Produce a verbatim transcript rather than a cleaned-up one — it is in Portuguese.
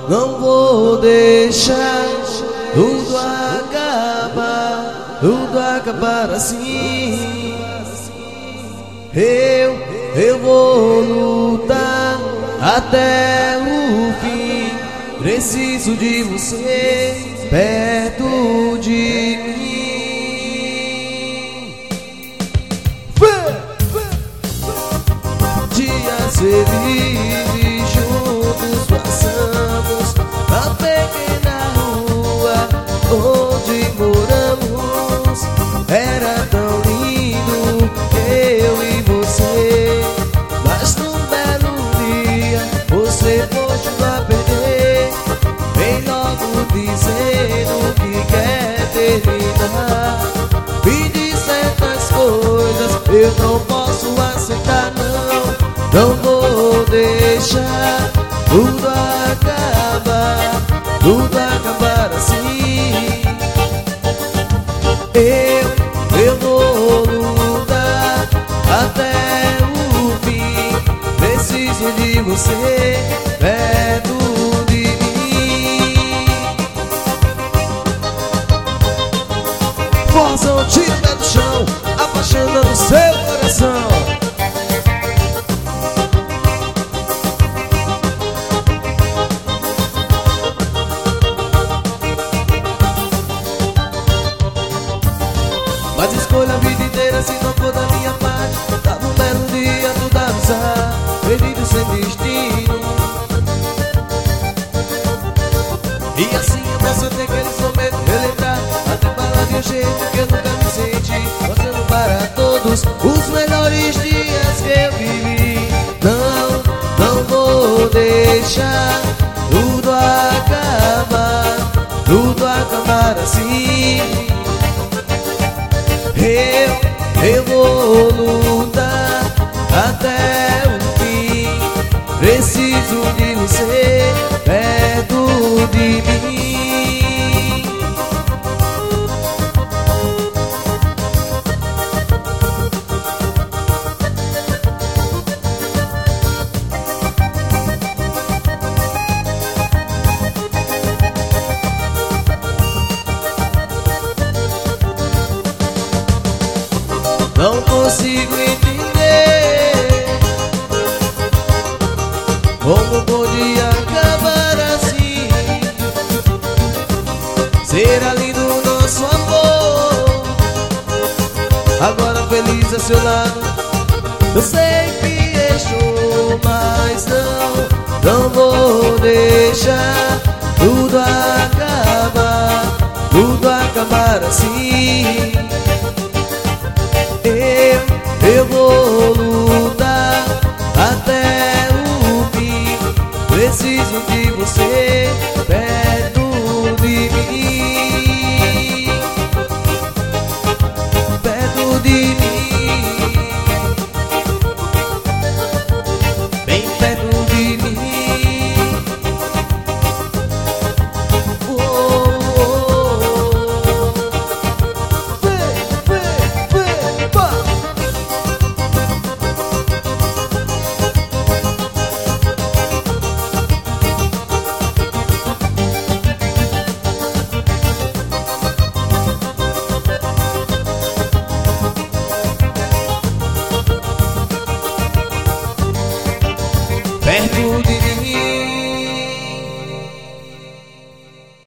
não vou deixar tudo acabar, tudo acabar assim. Eu, eu vou lutar até o fim. Preciso de você perto de mim. Dias felizes juntos passamos na pequena rua onde moramos. Era tão lindo eu e você, mas num belo dia você pôde lá perder. Vem logo dizendo que quer terminar. Me diz certas coisas eu não posso aceitar, não. Não vou deixar tudo acabar, tudo acabar assim. Eu, eu vou lutar até o fim. Preciso de você perto de mim. Força, tira o pé do chão, apaixonando o seu coração. Mas escolha a vida inteira se não for da minha parte. Tava um belo dia, tudo a avisar, perdido sem destino. E assim eu posso ter aqueles momentos relembrar, até falar de um jeito que eu nunca me senti, mostrando para todos os melhores dias que eu vivi. Não, não vou deixar tudo acabar, tudo acabar assim. Eu, eu vou lutar até o fim. Preciso de você perto de mim. Não consigo entender como podia acabar assim. Será lindo o nosso amor, agora feliz a seu lado. Eu sei que estou, mas não, não vou deixar tudo acabar, tudo acabar assim. Eu, eu vou lutar até o fim. Preciso de você perto de mim, perto de mim, bem perto de mim. Oh, oh, oh. Vem, vem, vem, pá. Perto de